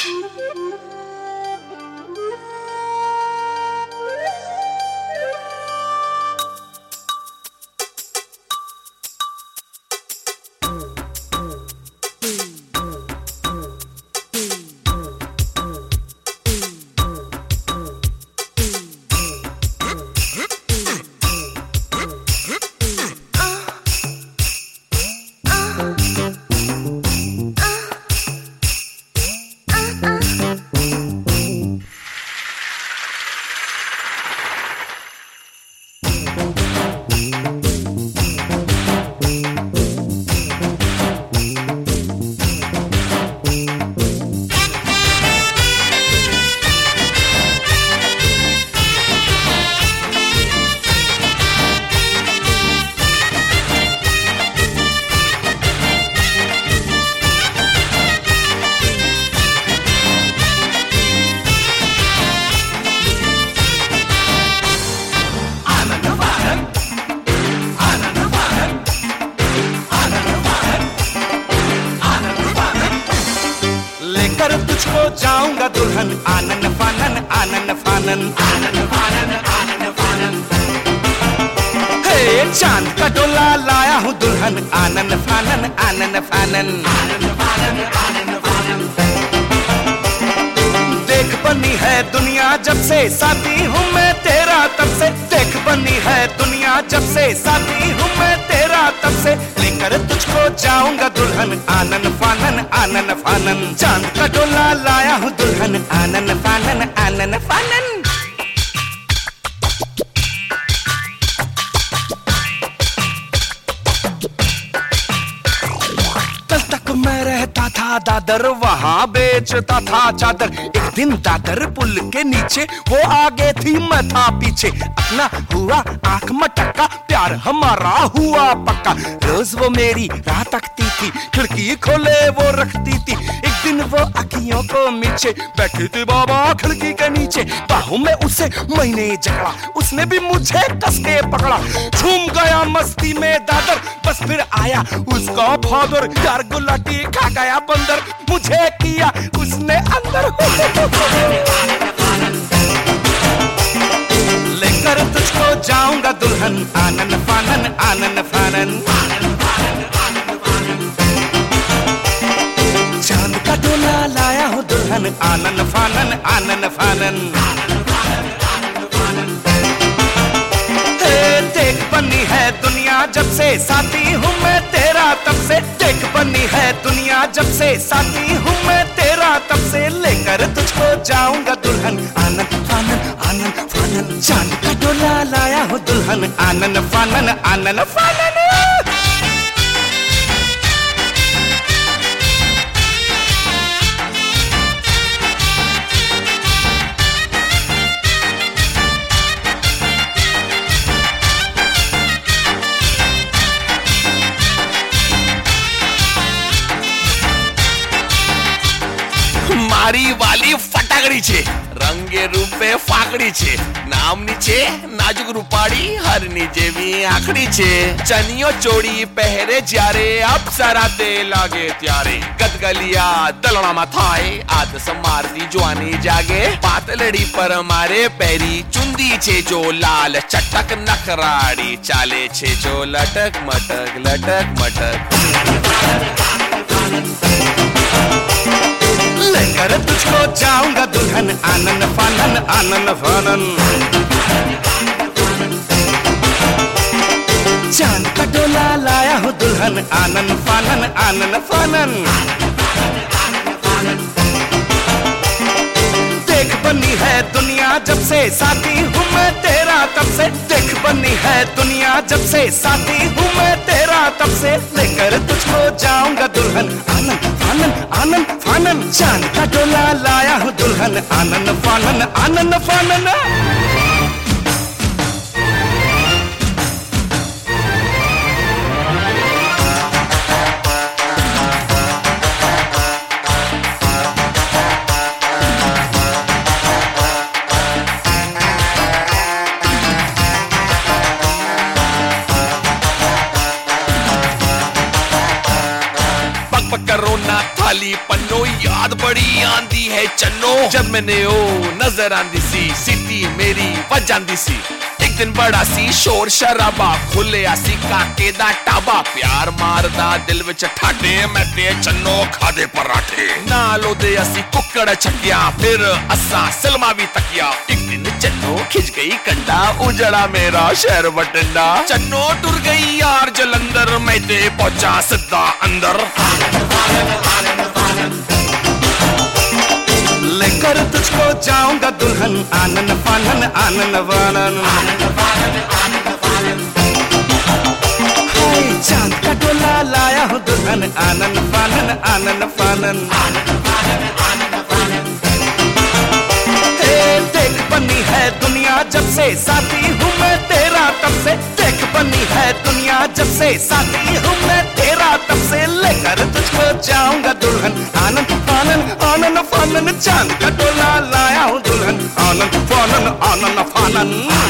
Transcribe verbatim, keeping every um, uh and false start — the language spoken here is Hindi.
तुझको जाऊंगा दुल्हन आनन फानन आनन फानन आनन फानन आनन फानन। हे चांद का डोला लाया हूँ दुल्हन आनन फानन आनन फानन आनन फानन आनन फानन। देख बनी है दुनिया जब से साथी हूँ मैं तेरा तब से। देख बनी है दुनिया जब से साथी हूँ मैं तेरा तब से। लेकर तुझको जाऊंगा दुल्हन आनन फानन आनन फानन। चांद का डोला लाया हूँ दुल्हन आनन फानन आनन फानन। कल तक मैं रहता था दादर वहाँ बेचता था चादर। एक दिन दादर पुल के नीचे वो आगे थी मैं था पीछे। अपना हुआ आंख मटका प्यार हमारा हुआ पक्का। रोज वो मेरी राह तकती थी खिड़की खोले वो रखती थी। एक दिन वो अखियों को मीचे बैठी थी बाबा खिड़की के नीचे। बाहों में उसे मैंने झगड़ा उसने भी मुझे कस के पकड़ा। झूम गया मस्ती में दादर बस फिर आया उसका फादर। यार गुलाटी खा गया बंदर मुझे किया उसने अंदर। लेकर तुझको जाऊंगा दुल्हन आनन फानन आनन फानन। चांद का डोला लाया हूँ दुल्हन आनन फानन आनन फानन। देख बनी है दुनिया जब से साथी हूँ मैं तेरा तब से। देख बनी है दुनिया जब से साथी हूँ मैं तेरा तब से। लेकर तुझको जाऊंगा दुल्हन आनन फानन आनन फानन। चांद का डोला लाया हूँ दुल्हन आनन फानन आनन फानन। મારી વાલી ફટાકડી છે રંગે રૂપે ફાકડી છે નામની છે નાજુક રૂપાળી હરની જેવી આંખડી છે ચનિયો ચોળી પહેરે જ્યારે અપ્સરા તે લાગે ત્યારે ગદગલિયા દલણામાં થાય આદ સમારતી જોવાની જાગે પાતલડી પર મારે પહેરી ચુંદી છે જો લાલ ચટક નખરાડી ચાલે છે જો લટક મટક લટક મટક। लेकर तुझको जाऊंगा दुल्हन आनन फानन आनन फानन। चांद का डोला लाया हूँ दुल्हन आनन फानन आनन फानन। देख बनी है दुनिया जब से साथी हूँ मैं तेरा तब से। देख बनी है दुनिया जब से साथी हूँ मैं तेरा तब से। लेकर तुझको जाऊंगा दुल्हन आनन फानन आनन फानन। चांद का डोला लाया हूँ दुल्हन आनन फानन आनन फानन। खाली पन्नो याद बड़ी आंदी है चन्नो जब मैंने ओ नजर आंदी सी सिटी मेरी बज जांदी सी एक दिन बड़ा सी शोर शराबा खुले आसी काके दा टाबा प्यार मारदा दिल विच ठाटे मैं ते चन्नो खादे पराठे नालो दे असी कुकड़ छकिया फिर असा सिलमा भी तकिया एक दिन चन्नो खिंच गई कंडा उजड़ा मेरा शहर बटिंडा चन्नो टुर गई यार जलंधर मैं ते पहुंचा सिद्धा अंदर लेकर तुझको जाऊंगा दुल्हन आनन फानन आनन वानन हाय चांद का डोला लाया हूँ दुल्हन आनन फानन आनन फानन हे देख बनी है दुनिया जब से साथी हूँ मैं तेरा तब से देख बनी है दुनिया जब से साथी हूँ मैं तेरा तब से लेकर तुझको जाऊंगा दुल्हन आनन फानन आनन फानन चांद का डोला लाया हूँ दुल्हन आनन फानन आनन फानन